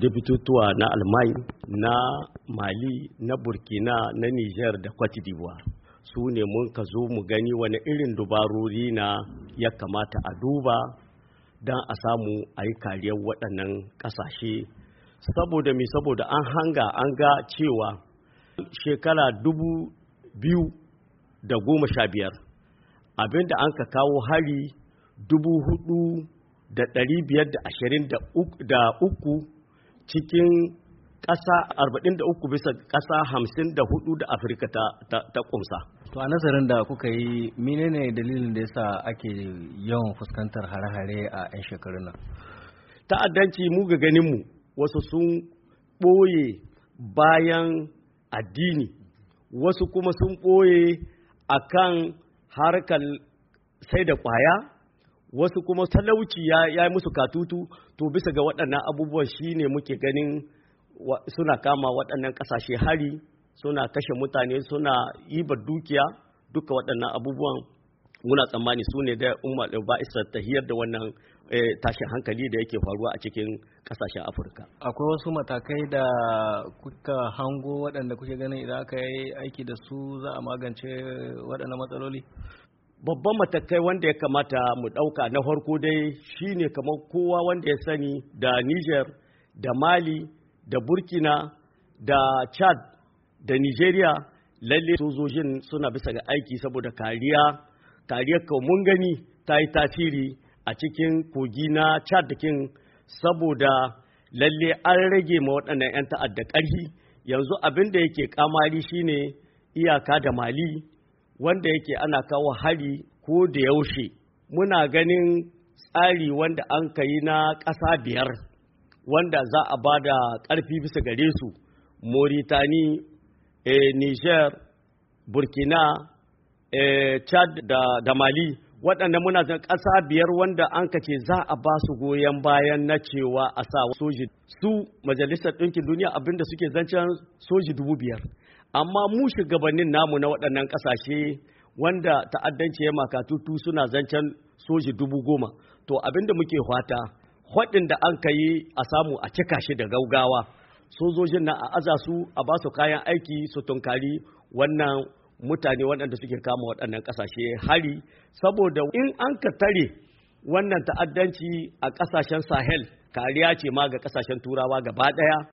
debitotuwa na Almai, na Mali, na Burkina, na Niger da Cote d'Ivoire. Su ne mun ka zo mu gani wani irin dubarori na ya kamata a duba don a samu a yi kariyar waɗannan ƙasashe. Saboda an hanga an ga cewa shekara 2015 abinda an ka kawo hari 4,523 cikin ƙasa 43 bisa ƙasa 54 da Afirka ta ƙunsa. To a nazarin da kuka yi, menene dalilin da yasa ake yawan fuskantar hare-hare a 'yan shekarun nan? Ta'addanci mu ga ganinmu wasu sun ɓoye bayan addini, wasu kuma sun ɓoye akan harkar sai da ƙwaya, wasu kuma talauci ya yi musu katutu. To bisa ga waɗannan abubuwan shine muke ganin suna kama waɗannan ƙasashe hari, suna kashe mutane, suna ibar dukiya. Duka waɗannan abubuwan muna tsammani su ne da umar ba'isar tahiyar da wannan tashin hankali da yake faruwa a cikin ƙasashen Afirka. Akwai wasu matakai da kuka hango waɗanda kuke ganin idan aka yi aiki da su za a magance waɗannan matsaloli? Babban matakai wanda ya kamata mu ɗauka na farko dai shine kamar kowa wanda ya sani da Niger, da Mali, da Burkina, da Chad, da Nigeria, lalle sojojin suna bisa ga aiki saboda kariyar mun gani ta yi tasiri a cikin kogi na Chad kin, saboda lalle an rage ma waɗannan 'yan ta'adda ƙarfi. Yanzu abin da yake kamari shine iyaka da Mali, wanda yake ana kawo hari ko da yaushe. Muna ganin tsari wanda an kai na ƙasa 5 wanda za a ba da ƙarfi bisa gare su: Mauritani, Niger, Burkina, Chad da Mali. Waɗannan muna zan ƙasa 5 wanda an kace za a ba su goyon bayan na cewa a sa soji. Su Majalisar Ɗinkin Duniya abinda suke zancen soji 5,000. Amma mu shugabannin namu na waɗannan ƙasashe wanda ta'addanci ya makatutu suna zancen soji 10,000. To abinda muke fata, haɗin da an kai a samu a cika shi da gaugawa. Sojojin na a aza su, a ba su kayan aiki su tunkari wannan mutane waɗanda suke kama waɗannan ƙasashe hari, saboda in an ka tare wannan ta'addanci a ƙasashen Sahel, kariya ce ma ga ƙasashen Turawa gaba ɗaya.